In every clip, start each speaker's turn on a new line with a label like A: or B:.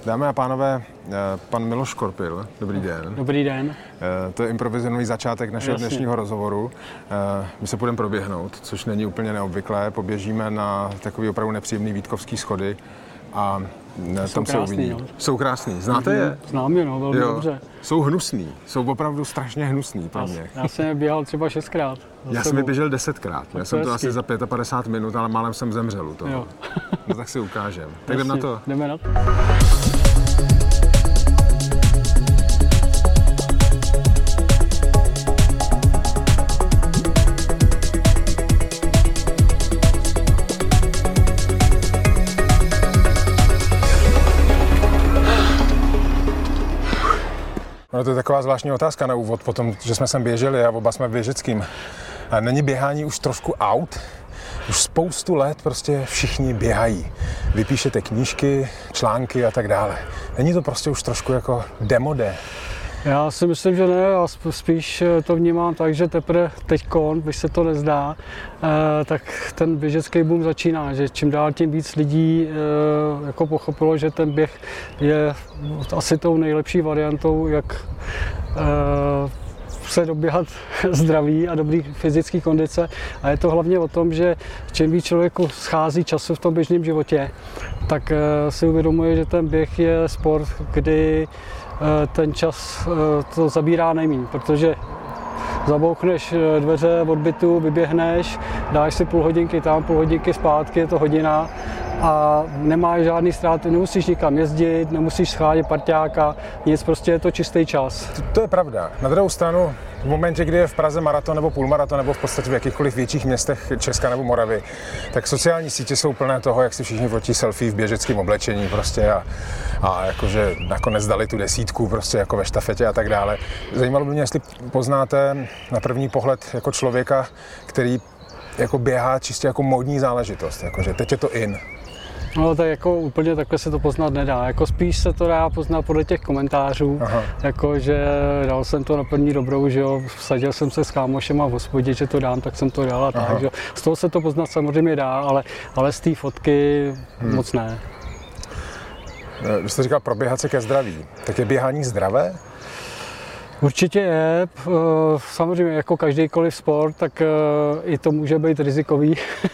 A: Dámy a pánové, pan Miloš Korpil, dobrý den.
B: Dobrý den.
A: To je improvizovaný začátek našeho dnešního rozhovoru. My se půjdeme proběhnout, což není úplně neobvyklé. Poběžíme na takový opravdu nepříjemný Vítkovský schody a tam se uvidí. Jsou krásný. Znáte je?
B: Znám je, velmi dobře.
A: Jsou hnusný, jsou opravdu strašně hnusný pro mě.
B: Já jsem je běhal třeba 6krát.
A: Já jsem je běžel 10krát. Já jsem to asi za 55 minut, ale málem jsem zemřel u toho. No tak si ukážem. Tak jdeme na to.
B: Jdeme na to.
A: No to je taková zvláštní otázka na úvod, potom, že jsme sem běželi a oba jsme v Běžeckým. A není běhání už trošku out? Už spoustu let prostě všichni běhají. Vypíšete knížky, články a tak dále. Není to prostě už trošku jako demodé?
B: Já si myslím, že ne, já spíš to vnímám tak, že teprve teďkon, když se to nezdá, tak ten běžecký boom začíná, že čím dál tím víc lidí jako pochopilo, že ten běh je asi tou nejlepší variantou, jak se doběhat zdraví a dobrý fyzický kondice. A je to hlavně o tom, že čím víc člověku schází času v tom běžném životě, tak si uvědomuje, že ten běh je sport, kdy ten čas to zabírá nejméně, protože zabouchneš dveře od bytu, vyběhneš, dáš si půl hodinky tam, půl hodinky zpátky, je to hodina a nemáš žádný ztráty, nemusíš nikam jezdit, nemusíš schánět parťáka, nic, prostě je to čistý čas.
A: To je pravda. Na druhou stranu, v momentě, kdy je v Praze maraton nebo půlmaraton nebo v podstatě v jakýchkoliv větších městech Česka nebo Moravy, tak sociální sítě jsou plné toho, jak si všichni fotí selfie v běžeckém oblečení prostě a jakože nakonec dali tu desítku prostě jako ve štafetě a tak dále. Zajímalo by mě, jestli poznáte na první pohled jako člověka, který jako běhá čistě jako módní záležitost, jakože teď je to in.
B: No tak jako úplně takhle se to poznat nedá, jako spíš se to dá poznat podle těch komentářů, jakože dal jsem to na první dobrou, že jo, vsadil jsem se s kámošema v hospodě, že to dám, tak jsem to dal a tak, že jo. Z toho se to poznat samozřejmě dá, ale z té fotky moc ne.
A: Vy jste říkal proběhat se ke zdraví, tak je běhání zdravé?
B: Určitě je, samozřejmě jako každýkoliv sport, tak i to může být rizikový.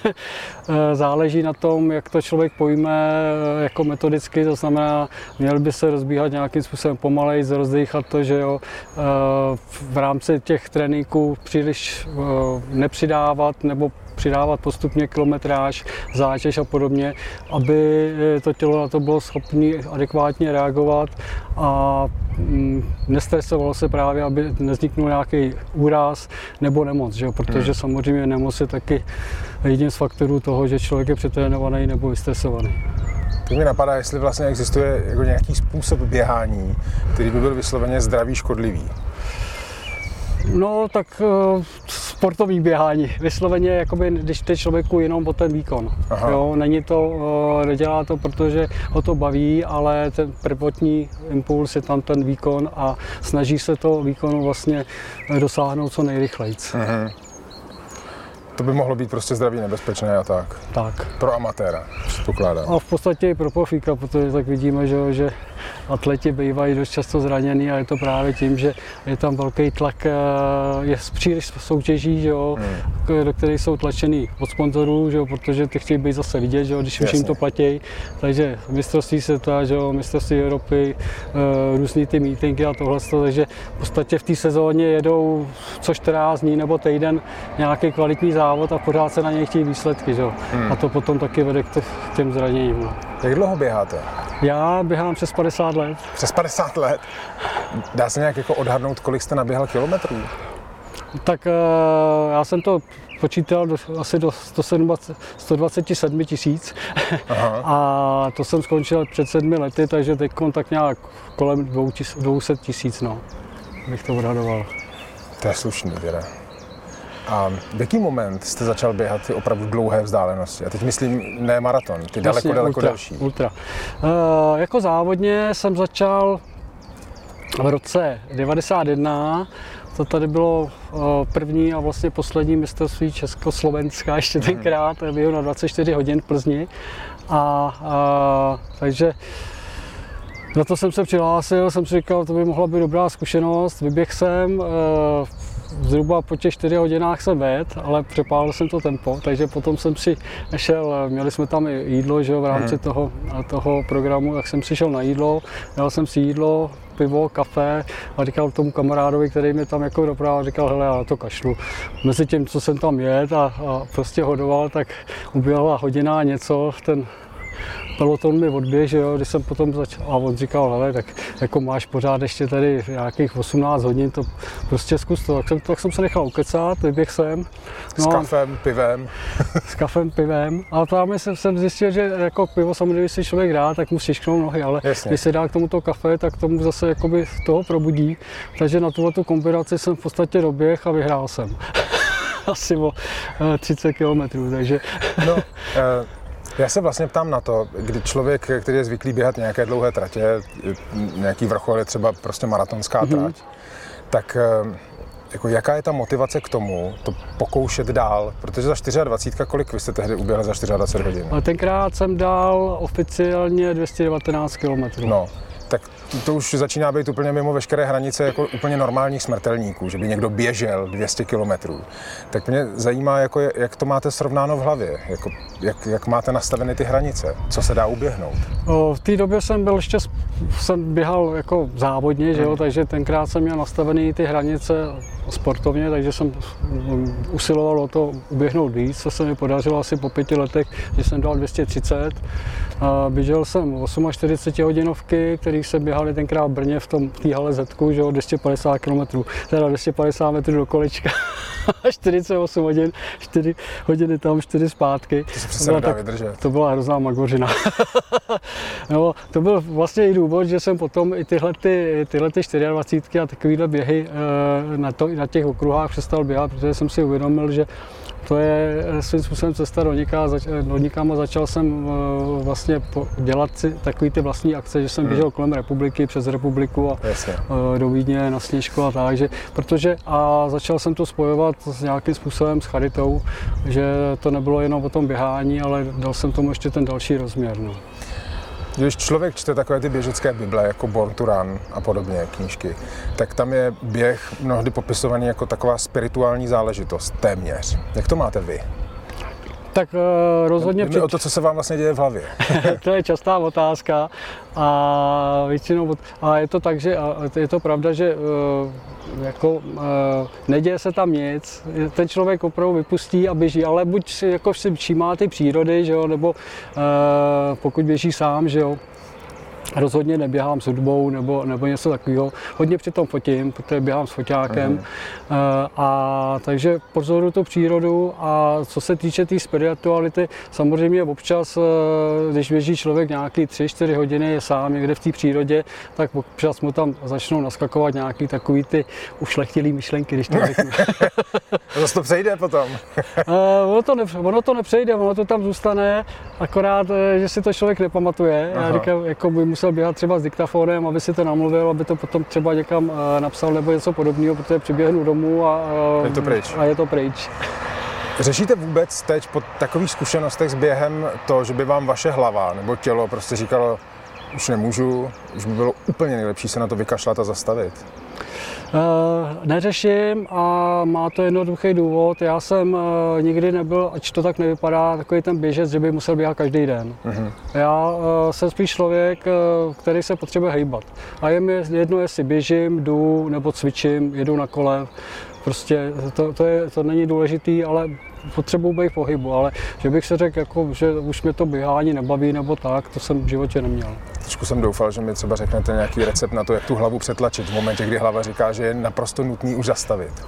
B: Záleží na tom, jak to člověk pojme jako metodicky, to znamená, měl by se rozbíhat nějakým způsobem pomalej, rozdýchat to, že jo, v rámci těch tréninků příliš nepřidávat nebo přidávat postupně kilometráž, zátěž a podobně, aby to tělo na to bylo schopné adekvátně reagovat a nestresovalo se právě, aby nevzniknul nějaký úraz nebo nemoc, že jo? Protože samozřejmě nemoc je taky jedním z faktorů toho, že člověk je přetrénovaný nebo vystresovaný.
A: Teď mi napadá, jestli vlastně existuje jako nějaký způsob běhání, který by byl vysloveně zdravý, škodlivý.
B: No tak sportovní běhání, vysloveně jakoby, když jde člověku jenom o ten výkon. Jo, není to, nedělá to, protože ho to baví, ale ten prvotní impuls je tam ten výkon a snaží se to výkonu vlastně dosáhnout co nejrychlejc.
A: To by mohlo být prostě zdraví nebezpečné a tak.
B: Tak.
A: Pro amatéra, předpokládám.
B: A v podstatě i pro profíka, protože tak vidíme, že atleti bývají dost často zraněný a je to právě tím, že je tam velký tlak, je příliš soutěží, že jo, do kterých jsou tlačený od sponzorů, že jo, protože ty chtějí být zase vidět, že jo, když už jim to platí. Takže mistrovství světa, že jo, mistrovství Evropy, různý ty meetingy a tohle, takže v podstatě v té sezóně jedou co 14 dní nebo týden nějaký kvalitní závod a pořád se na něj chtějí výsledky, že jo. A to potom taky vede k těm zraněním.
A: Jak dlouho běháte?
B: Já běhám přes 50 let.
A: Přes 50 let? Dá se nějak jako odhadnout, kolik jste naběhal kilometrů?
B: Tak já jsem to počítal asi do 127 tisíc a to jsem skončil před 7 lety, takže teď tak nějak kolem 200 tisíc, no, bych to odhadoval.
A: To je slušný teda. A v jaký moment jste začal běhat ty opravdu dlouhé vzdálenosti? A teď myslím ne maraton, ty daleko delší.
B: Ultra. Jako závodně jsem začal v roce 91. To tady bylo první a vlastně poslední mistrovství Československa ještě tenkrát, bylo na 24 hodin v Plzni. Takže Na to jsem se přihlásil, jsem si říkal, to by mohla být dobrá zkušenost. Vyběhl jsem, zhruba po těch 4 hodinách jsem vedl, ale přepálil jsem to tempo, takže potom jsem si šel, měli jsme tam i jídlo, že jo, v rámci toho programu, tak jsem si šel na jídlo, dal jsem si jídlo, pivo, kafe a říkal tomu kamarádovi, který mě tam jako dopravil, říkal, hele, já na to kašlu. Mezi tím, co jsem tam jet a prostě hodoval, tak uběhla hodina a něco, ten peloton mi odběh, jo, když jsem potom začal, a on říkal, hele, tak jako máš pořád ještě tady nějakých 18 hodin, to prostě zkus to. Tak jsem se nechal ukecat, vyběh jsem.
A: No, s kafem, pivem.
B: S kafem, pivem. A tam jsem zjistil, že jako pivo samozřejmě, když si člověk dá, tak mu stisknou nohy, ale když se dá k tomuto kafe, tak tomu zase jakoby toho probudí. Takže na tuhletu kombinaci jsem v podstatě doběh a vyhrál jsem. Asi o 30 km, takže...
A: No, já se vlastně ptám na to, kdy člověk, který je zvyklý běhat nějaké dlouhé tratě, nějaký vrchol je třeba prostě maratonská trať, tak jako jaká je ta motivace k tomu, to pokoušet dál? Protože za 24, kolik vy jste tehdy uběhli za 24 hodin?
B: Tenkrát jsem dal oficiálně 219 km.
A: No, tak to už začíná být úplně mimo veškeré hranice jako úplně normálních smrtelníků, že by někdo běžel 200 kilometrů. Tak mě zajímá, jako jak to máte srovnáno v hlavě, jako jak máte nastaveny ty hranice, co se dá uběhnout.
B: V té době jsem běhal jako závodně, že jo, takže tenkrát jsem měl nastavený ty hranice sportovně, takže jsem usiloval o to uběhnout víc, co se mi podařilo asi po 5 letech, že jsem dal 230. Běžel jsem 48 hodinovky, který se běhali tenkrát v Brně v té hale Zetku, že jo, 250 km, teda 250 metrů do kolečka, 48 hodin, 4 hodiny tam, 4 zpátky.
A: To se přece nedá vydržet.
B: To byla hrozná magořina. No, to byl vlastně i důvod, že jsem potom i tyhle 24 a takovýhle běhy na těch okruhách přestal běhat, protože jsem si uvědomil, že to je svým způsobem cesta do nikam a začal jsem vlastně dělat si takový ty vlastní akce, že jsem běžel kolem republiky, přes republiku a do Vídně na Sněžku a tak, a začal jsem to spojovat s nějakým způsobem s charitou, že to nebylo jenom o tom běhání, ale dal jsem tomu ještě ten další rozměr. No.
A: Když člověk čte takové ty běžecké bible, jako Born to Run a podobně knížky, tak tam je běh mnohdy popisovaný jako taková spirituální záležitost, téměř. Jak to máte vy?
B: Tak rozhodně...
A: O to, co se vám vlastně děje v hlavě.
B: To je častá otázka a většinou... A je to tak, že je to pravda, že neděje se tam nic, ten člověk opravdu vypustí a běží, ale buď si všímá ty přírody, že jo, nebo pokud běží sám, že jo, rozhodně neběhám s hudbou nebo něco takového. Hodně přitom fotím, protože běhám s foťákem. A takže pozoruju tu přírodu a co se týče té spirituality, samozřejmě občas, když běží člověk nějaký 3-4 hodiny je sám někde v té přírodě, tak občas mu tam začnou naskakovat nějaký takový ty ušlechtilý myšlenky, když to řeknu.
A: Zase to přejde potom.
B: Ono to nepřejde, ono to tam zůstane, akorát, že si to člověk nepamatuje. Já říkám, jako by musel běhat třeba s diktafonem, aby si to namluvil, aby to potom třeba někam napsal nebo něco podobného, protože přiběhnu domů a je to pryč.
A: Řešíte vůbec teď po takových zkušenostech s během to, že by vám vaše hlava nebo tělo prostě říkalo, už nemůžu, už by bylo úplně nejlepší se na to vykašlat a zastavit?
B: Neřeším a má to jednoduchý důvod. Já jsem nikdy nebyl, ač to tak nevypadá, takový ten běžec, že by musel běhat každý den. Já jsem spíš člověk, který se potřebuje hejbat. A je mi jedno, jestli běžím, jdu nebo cvičím, jedu na kole. Prostě to není důležitý, ale potřebuji být v pohybu, ale že bych se řekl, jako, že už mě to běhání nebaví nebo tak, to jsem v životě neměl.
A: Trošku jsem doufal, že mi třeba řeknete nějaký recept na to, jak tu hlavu přetlačit v momentě, kdy hlava říká, že je naprosto nutný už zastavit.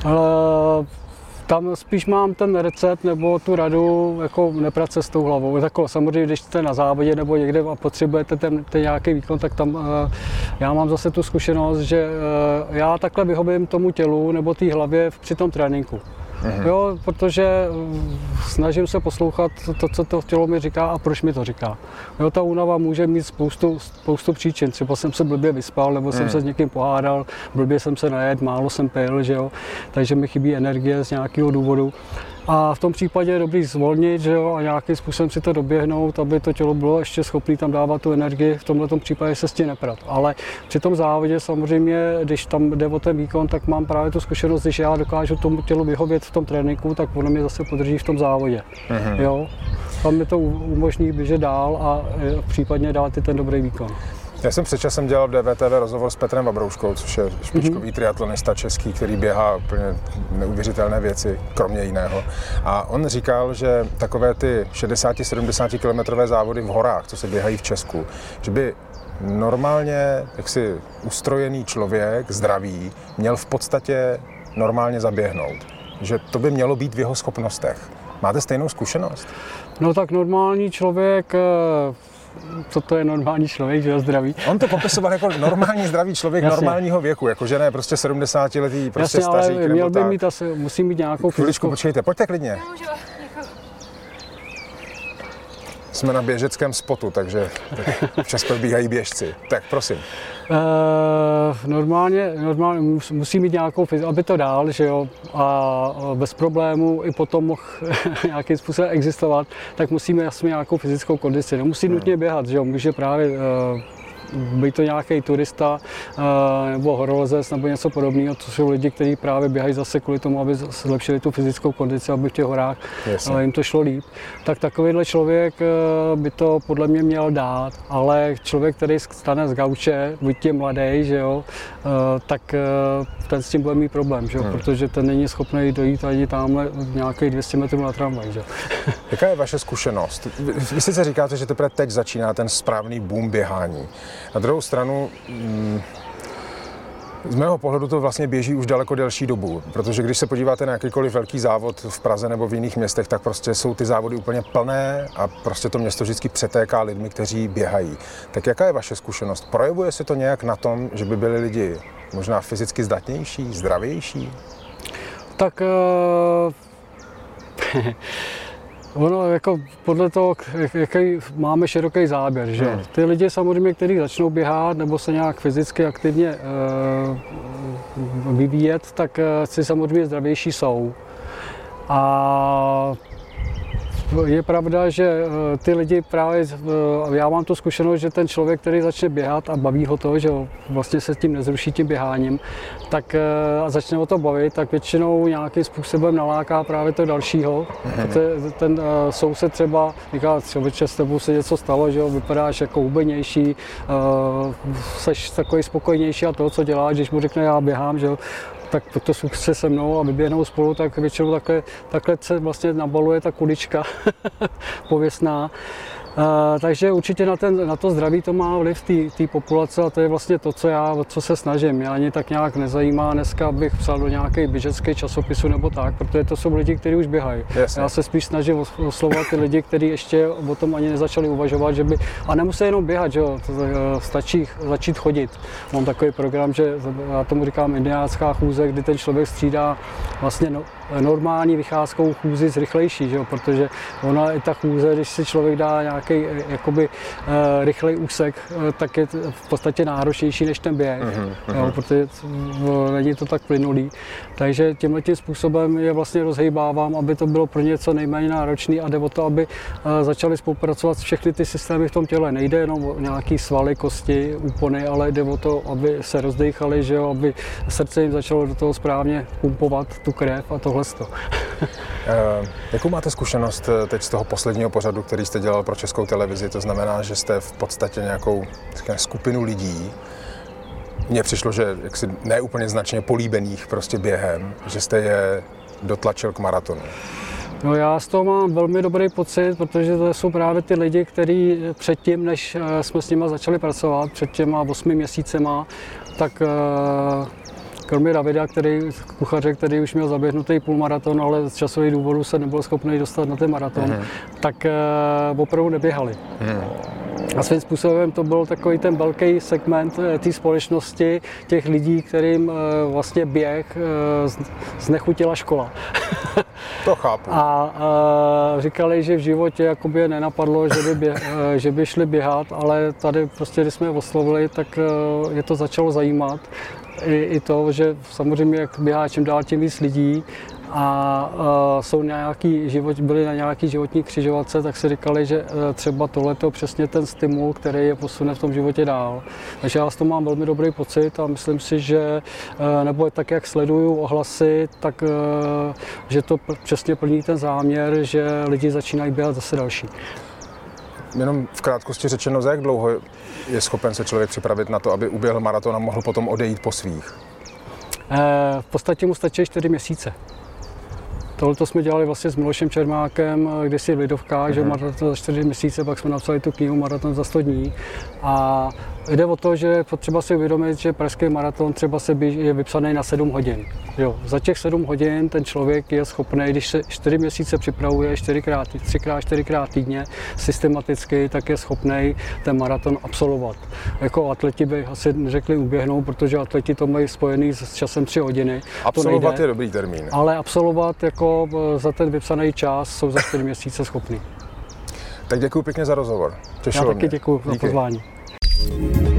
B: Tam spíš mám ten recept nebo tu radu, jako nepracovat s tou hlavou. Jako, samozřejmě, když jste na závodě nebo někde a potřebujete ten nějaký výkon, tak tam já mám zase tu zkušenost, že já takhle vyhovím tomu tělu nebo té hlavě při tom tréninku. Jo, protože snažím se poslouchat to, co to tělo mi říká a proč mi to říká. Jo, ta únava může mít spoustu příčin. Třeba jsem se blbě vyspal, nebo jsem se s někým pohádal, blbě jsem se najedl, málo jsem pil, že jo, takže mi chybí energie z nějakého důvodu. A v tom případě je dobrý zvolnit, že jo, a nějakým způsobem si to doběhnout, aby to tělo bylo ještě schopné tam dávat tu energii. V tomto případě se s tím neprat. Ale při tom závodě samozřejmě, když tam jde o ten výkon, tak mám právě tu zkušenost, když já dokážu tomu tělu vyhovět v tom tréninku, tak ono mě zase podrží v tom závodě. Jo? Tam mi to umožní běžet dál a případně dát i ten dobrý výkon.
A: Já jsem před časem dělal v DVTV rozhovor s Petrem Vabrouškou, což je špičkový triatlonista český, který běhá úplně neuvěřitelné věci, kromě jiného. A on říkal, že takové ty 60-70 kilometrové závody v horách, co se běhají v Česku, že by normálně jaksi ustrojený člověk, zdravý, měl v podstatě normálně zaběhnout. Že to by mělo být v jeho schopnostech. Máte stejnou zkušenost?
B: No tak normální člověk, co to je normální člověk, že je zdravý?
A: On to popisoval jako normální zdravý člověk normálního věku, jakože ne prostě 70letý prostě
B: jasně,
A: stařík.
B: Ale měl by mít asi, musí mít nějakou
A: fyzickou... Počkejte, pojďte klidně. Jsme na běžeckém spotu, takže v Česku bíhají běžci. Tak prosím.
B: Normálně musí mít nějakou fyzickou, aby to dál, že jo, a bez problémů i potom mohl nějakým způsobem existovat, tak musíme jasně nějakou fyzickou kondici. Nemusí nutně běhat, že jo, může právě být to nějaký turista nebo horolezec nebo něco podobného, to jsou lidi, kteří právě běhají zase kvůli tomu, aby zlepšili tu fyzickou kondici, aby v těch horách jim to šlo líp. Tak takovýhle člověk by to podle mě měl dát, ale člověk, který stane z gauče, buď je mladý, že jo, tak ten s tím bude mít problém, že jo, protože ten není schopný dojít ani tamhle nějakých 200 metrů na tramvaj, že jo.
A: Jaká je vaše zkušenost? Vy sice říkáte, že teprve teď začíná ten správný boom běhání. Na druhou stranu, z mého pohledu to vlastně běží už daleko delší dobu, protože když se podíváte na jakýkoliv velký závod v Praze nebo v jiných městech, tak prostě jsou ty závody úplně plné a prostě to město vždycky přetéká lidmi, kteří běhají. Tak jaká je vaše zkušenost? Projevuje se to nějak na tom, že by byli lidi možná fyzicky zdatnější, zdravější?
B: Tak ono jako podle toho, jaký máme široký záběr, že ty lidi samozřejmě, kteří začnou běhat nebo se nějak fyzicky aktivně vyvíjet, tak si samozřejmě zdravější jsou. A je pravda, že ty lidi právě, já mám tu zkušenost, že ten člověk, který začne běhat a baví ho to, že vlastně se tím nezruší tím běháním, tak a začne o to bavit, tak většinou nějakým způsobem naláká právě to dalšího. Ten soused třeba říká, člověče, s tebou se něco stalo, že jo, vypadáš jako hubenější, seš takový spokojnější a to, co děláš, když mu řekne, já běhám, že jo, tak to se se mnou a vyběhnou spolu, tak většinou takhle se vlastně nabaluje ta kulička pověstná. Takže určitě na to zdraví to má vliv té populace a to je vlastně to, co se snažím. Mě ani tak nějak nezajímá dneska, abych psal do nějaké běžecké časopisu nebo tak, protože to jsou lidi, kteří už běhají.
A: Jasně.
B: Já se spíš snažím oslovovat ty lidi, kteří ještě o tom ani nezačali uvažovat, že by, a nemusí jenom běhat, že jo, stačí začít chodit. Mám takový program, že já tomu říkám indiánská chůze, kdy ten člověk střídá vlastně normální vycházkovou chůzi z rychlejší, že jo? Protože ona i ta chůze, když si člověk dá nějaký jakoby rychlej úsek, tak je v podstatě náročnější než ten běh, jo? Protože není to tak plynulý. Takže tímhletím způsobem je vlastně rozhejbávám, aby to bylo pro ně co nejméně náročný a jde o to, aby začali spolupracovat všechny ty systémy v tom těle. Nejde jenom o nějaký svaly, kosti, úpony, ale jde o to, aby se rozdechali, že jo? Aby srdce jim začalo do toho správně pumpovat tu krev a tohle.
A: Jakou máte zkušenost teď z toho posledního pořadu, který jste dělal pro Českou televizi? To znamená, že jste v podstatě nějakou skupinu lidí, mně přišlo, že jaksi neúplně značně políbených prostě během, že jste je dotlačil k maratonu.
B: No já z toho mám velmi dobrý pocit, protože to jsou právě ty lidi, kteří předtím, než jsme s nimi začali pracovat, před těma 8 měsícema, tak kromě Davida, kuchaře, který už měl zaběhnutý půlmaraton, ale z časových důvodů se nebyl schopný dostat na ten maraton, tak opravdu neběhali. A svým způsobem to byl takový ten velký segment té společnosti, těch lidí, kterým vlastně běh znechutila škola.
A: To chápu.
B: A říkali, že v životě jakoby nenapadlo, že by šli běhat, ale tady prostě, když jsme je oslovili, tak je to začalo zajímat. I to, že samozřejmě jak běhá čím dál tím víc lidí a byli na nějaký životní křižovatce, tak si říkali, že třeba tohleto je přesně ten stimul, který je posune v tom životě dál. Takže já z toho mám velmi dobrý pocit a myslím si, že nebo tak, jak sleduju ohlasy, tak že to přesně plní ten záměr, že lidi začínají běhat zase další.
A: Jenom v krátkosti řečeno, za jak dlouho je schopen se člověk připravit na to, aby uběhl maraton a mohl potom odejít po svých?
B: V podstatě mu stačí 4 měsíce. Tohle jsme dělali vlastně s Milošem Čermákem, kdysi v Lidovkách, že maraton za 4 měsíce, pak jsme napsali tu knihu Maraton za 100 dní. A jde o to, že potřeba si uvědomit, že pražský maraton třeba je vypsaný na 7 hodin. Jo, za těch 7 hodin ten člověk je schopný, když se 4 měsíce připravuje 3x4x týdně systematicky, tak je schopný ten maraton absolvovat. Jako atleti by asi neřekli uběhnout, protože atleti to mají spojený s časem 3 hodiny.
A: Absolvovat je dobrý termín.
B: Ale absolvovat jako za ten vypsaný čas jsou za 4 měsíce schopný.
A: Tak děkuji pěkně za rozhovor. Těšilo
B: Já taky
A: mě.
B: děkuji za pozvání.